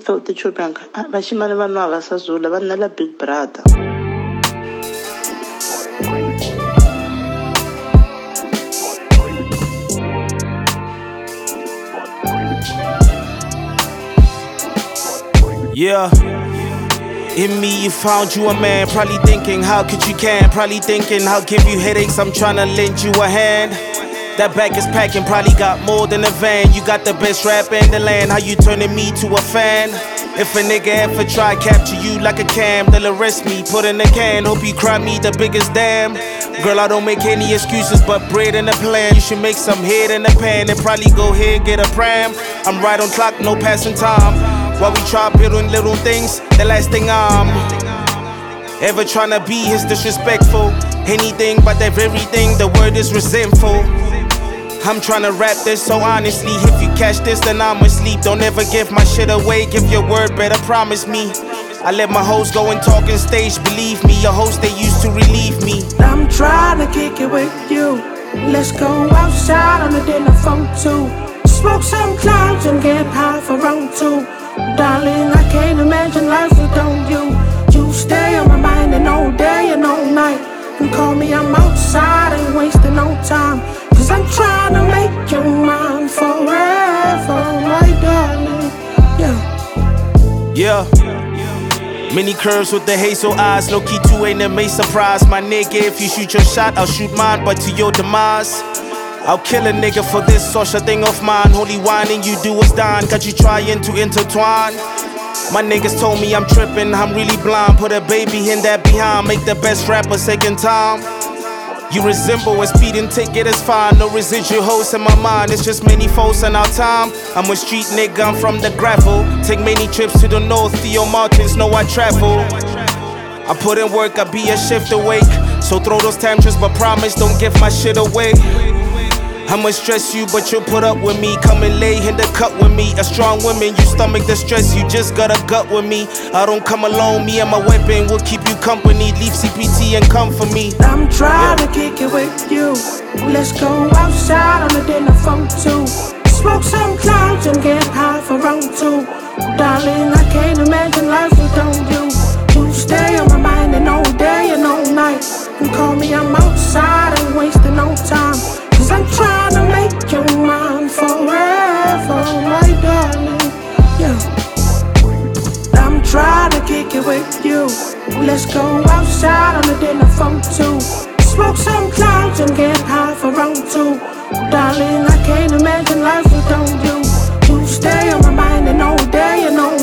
felt the children. Bashimane vanhu havasazula vanala big brother. Yeah. In me, you found you a man. Probably thinking, how could you can? Probably thinking, I'll give you headaches. I'm trying to lend you a hand. That bag is packing, probably got more than a van. You got the best rap in the land. How you turning me to a fan? If a nigga ever try capture you like a cam, they'll arrest me, put in a can. Hope you cry me the biggest damn. Girl, I don't make any excuses but bread in the plan. You should make some head in the pan and probably go ahead get a pram. I'm right on clock, no passing time. While we try building little things, the last thing I'm ever tryna be is disrespectful. Anything but that very thing, the word is resentful. I'm tryna rap this so honestly. If you catch this, then I'ma sleep. Don't ever give my shit away, give your word, better promise me. I let my hoes go and talk on stage, believe me. Your host, they used to relieve me. I'm tryna kick it with you. Let's go outside on the dinner phone too. Smoke some clouds and get high for round two. Darling, I can't imagine life without you. You stay on my mind and all day and all night. And call me, I'm outside, ain't wasting no time. Cause I'm trying to make you mine forever, my darling. Yeah. Many curves with the hazel eyes. Low key 2 ain't a may surprise. My nigga, if you shoot your shot, I'll shoot mine, but to your demise. I'll kill a nigga for this social thing of mine. Holy wine and you do is dine. Got you trying to intertwine. My niggas told me I'm tripping, I'm really blind. Put a baby in that behind. Make the best rapper second time. You resemble a speeding ticket, it's fine. No residual hoes in my mind. It's just many foes in our time. I'm a street nigga, I'm from the gravel. Take many trips to the north, Theo Martins know I travel. I put in work, I be a shift awake. So throw those tantrums, but promise don't give my shit away. I'ma stress you, but you'll put up with me. Come and lay in the cut with me. A strong woman, you stomach the stress. You just got a gut with me. I don't come alone, me and my weapon will keep you company. Leave CPT and come for me. I'm trying to kick it with you. Let's go outside on the dinner phone too. Smoke some clouds and get high for round two. Darling, I can't imagine life without you. You stay on my mind and all day and all night. And call me, I'm outside, ain't wasting no time. Cause I'm trying to make you mine forever, my darling. Yeah. I'm trying to kick it with you. Let's go outside on the dinner phone too. Smoke some clouds and get high for round two. Darling, I can't imagine life without you. You stay on my mind and all day and all